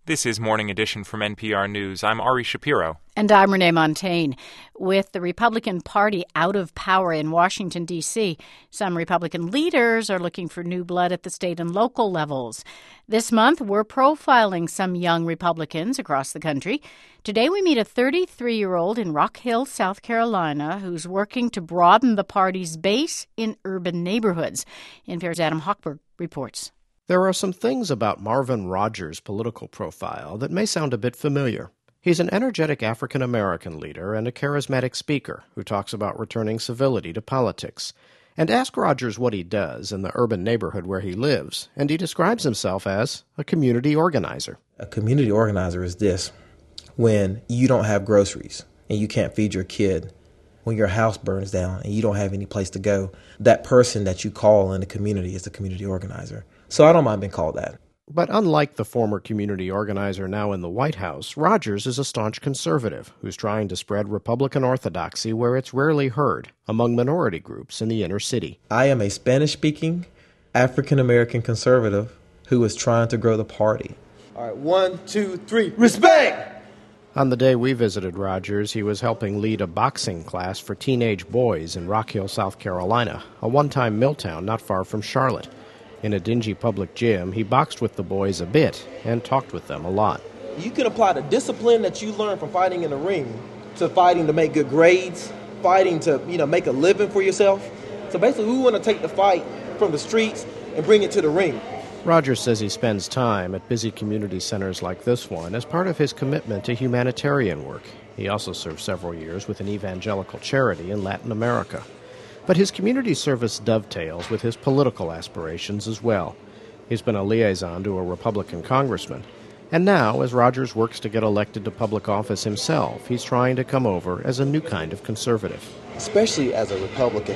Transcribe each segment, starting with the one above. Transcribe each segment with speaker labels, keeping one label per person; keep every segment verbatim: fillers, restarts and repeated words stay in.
Speaker 1: This is Morning Edition from N P R News. I'm Ari Shapiro.
Speaker 2: And I'm Renee Montagne. With the Republican Party out of power in Washington, D C, some Republican leaders are looking for new blood at the state and local levels. This month, we're profiling some young Republicans across the country. Today, we meet a thirty-three-year-old in Rock Hill, South Carolina, who's working to broaden the party's base in urban neighborhoods. N P R's Adam Hochberg reports.
Speaker 3: There are some things about Marvin Rogers' political profile that may sound a bit familiar. He's an energetic African-American leader and a charismatic speaker who talks about returning civility to politics. And ask Rogers what he does in the urban neighborhood where he lives, and he describes himself as a community organizer.
Speaker 4: A community organizer is this: when you don't have groceries and you can't feed your kid, when your house burns down and you don't have any place to go, that person that you call in the community is a community organizer. So I don't mind being called that.
Speaker 3: But unlike the former community organizer now in the White House, Rogers is a staunch conservative who's trying to spread Republican orthodoxy where it's rarely heard, among minority groups in the inner city.
Speaker 4: I am a Spanish-speaking African-American conservative who is trying to grow the party. All right, one, two, three, respect!
Speaker 3: On the day we visited Rogers, he was helping lead a boxing class for teenage boys in Rock Hill, South Carolina, a one-time mill town not far from Charlotte. In a dingy public gym, he boxed with the boys a bit and talked with them a lot.
Speaker 4: You can apply the discipline that you learn from fighting in the ring to fighting to make good grades, fighting to, you know, make a living for yourself. So basically, we want to take the fight from the streets and bring it to the ring.
Speaker 3: Rogers says he spends time at busy community centers like this one as part of his commitment to humanitarian work. He also served several years with an evangelical charity in Latin America. But his community service dovetails with his political aspirations as well. He's been a liaison to a Republican congressman. And now, as Rogers works to get elected to public office himself, he's trying to come over as a new kind of conservative.
Speaker 4: Especially as a Republican,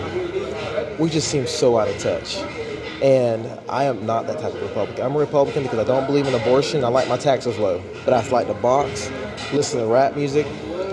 Speaker 4: we just seem so out of touch. And I am not that type of Republican. I'm a Republican because I don't believe in abortion. I like my taxes low. But I like to box, listen to rap music,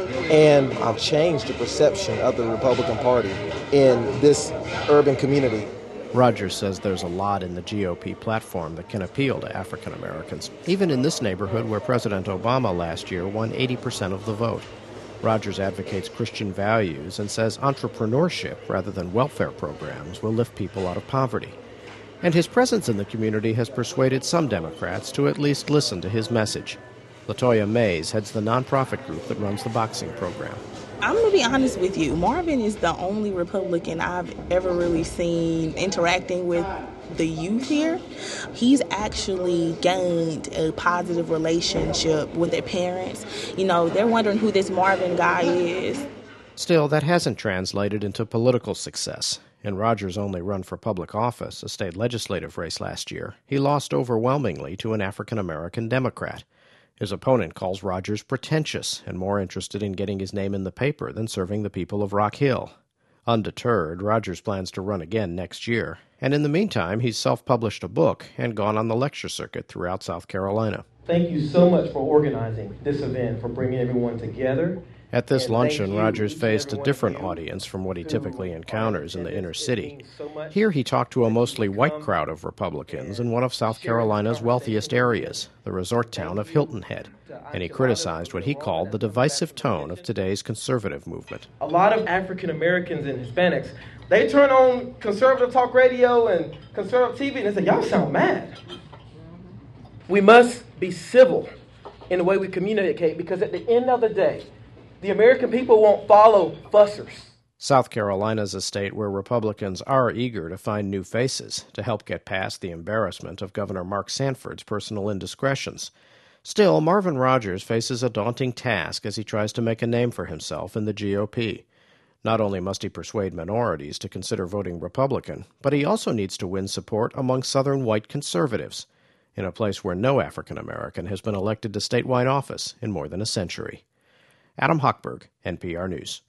Speaker 4: and I've changed the perception of the Republican Party in this urban community.
Speaker 3: Rogers says there's a lot in the G O P platform that can appeal to African Americans, even in this neighborhood where President Obama last year won eighty percent of the vote. Rogers advocates Christian values and says entrepreneurship rather than welfare programs will lift people out of poverty. And his presence in the community has persuaded some Democrats to at least listen to his message. Latoya Mays heads the nonprofit group that runs the boxing program.
Speaker 5: I'm going to be honest with you. Marvin is the only Republican I've ever really seen interacting with the youth here. He's actually gained a positive relationship with their parents. You know, they're wondering who this Marvin guy is.
Speaker 3: Still, that hasn't translated into political success. In Rogers' only run for public office, a state legislative race last year, he lost overwhelmingly to an African-American Democrat. His opponent calls Rogers pretentious and more interested in getting his name in the paper than serving the people of Rock Hill. Undeterred, Rogers plans to run again next year, and in the meantime, he's self-published a book and gone on the lecture circuit throughout South Carolina.
Speaker 6: Thank you so much for organizing this event, for bringing everyone together.
Speaker 3: At this luncheon, Rogers faced a different audience from what he typically encounters in the inner city. Here he talked to a mostly white crowd of Republicans in one of South Carolina's wealthiest areas, the resort town of Hilton Head, and he criticized what he called the divisive tone of today's conservative movement.
Speaker 6: A lot of African Americans and Hispanics, they turn on conservative talk radio and conservative T V and they say, y'all sound mad. We must be civil in the way we communicate because at the end of the day, the American people won't follow fussers.
Speaker 3: South Carolina is a state where Republicans are eager to find new faces to help get past the embarrassment of Governor Mark Sanford's personal indiscretions. Still, Marvin Rogers faces a daunting task as he tries to make a name for himself in the G O P. Not only must he persuade minorities to consider voting Republican, but he also needs to win support among Southern white conservatives, in a place where no African American has been elected to statewide office in more than a century. Adam Hochberg, N P R News.